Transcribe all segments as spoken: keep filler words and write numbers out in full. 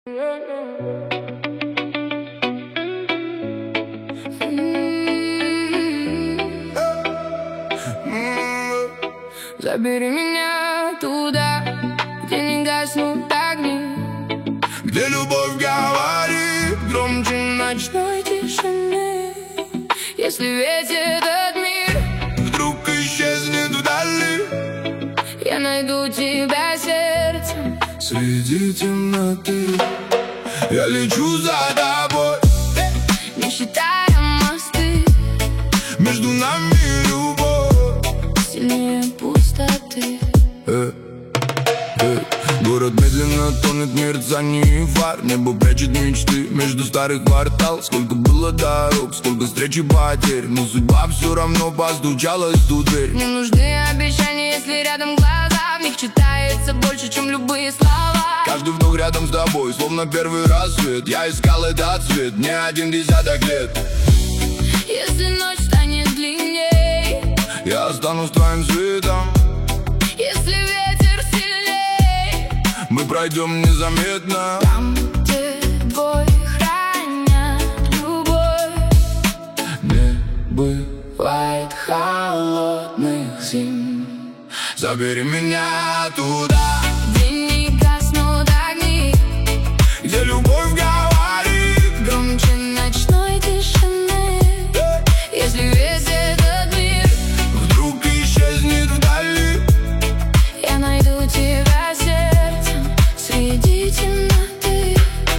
Забери меня туда, где не гаснут огни, где любовь говорит громче ночной тишины. Если весь этот мир вдруг исчезнет вдали, я найду тебя сердцем среди темноты. Я лечу за тобой, не считая мосты. между нами любовь сильнее пустоты. э, э. Город медленно тонет в мерцании фар. Небо прячет мечты между старых квартал. Сколько было дорог, сколько встреч и потерь, но судьба все равно постучалась в ту дверь. Не нужны обещания, если рядом глаза. В них читается больше, чем любые слова. Каждый вдох рядом с тобой, словно первый рассвет. Я искал этот цвет не один десяток лет. Если ночь станет длинней, я останусь твоим светом. если ветер сильней, мы пройдем незаметно. там, где бой хранят любовь, Не бы бывает холодных зим. забери меня туда, где не гаснут огни, где любовь говорит громче ночной тишины. Если весь этот мир вдруг исчезнет вдали, я найду тебя сердцем среди темноты.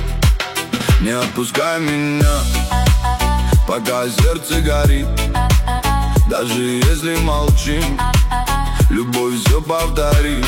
не отпускай меня, пока сердце горит. Даже если молчим, любовь все повторит.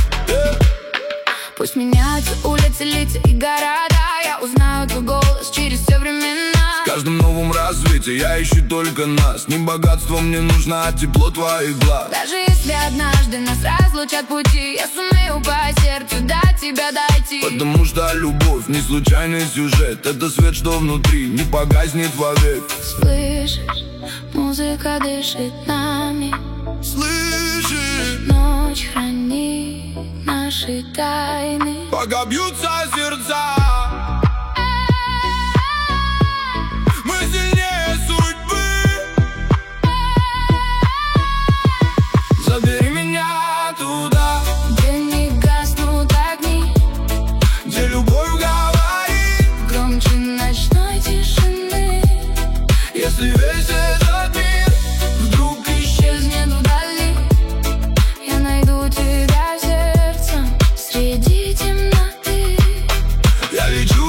Пусть меняются улицы, лица и города, я узнаю твой голос через все времена. В каждом новом рассвете я ищу только нас. Не богатство мне нужно, а тепло твоих глаз. Даже если однажды нас разлучат пути, я сумею по сердцу до тебя дойти. Потому что любовь не случайный сюжет. Это свет, что внутри, не погаснет вовек. Слышишь, музыка дышит нами. Слышишь, Ночь хранит наши тайны. пока бьются сердца, мы сильнее судьбы. Забери меня туда, Где не гаснут огни, где любовь говорит громче ночной тишины. если весь этот мир Вдруг исчезнет вдали, я найду тебя сердцем среди темноты. я лечу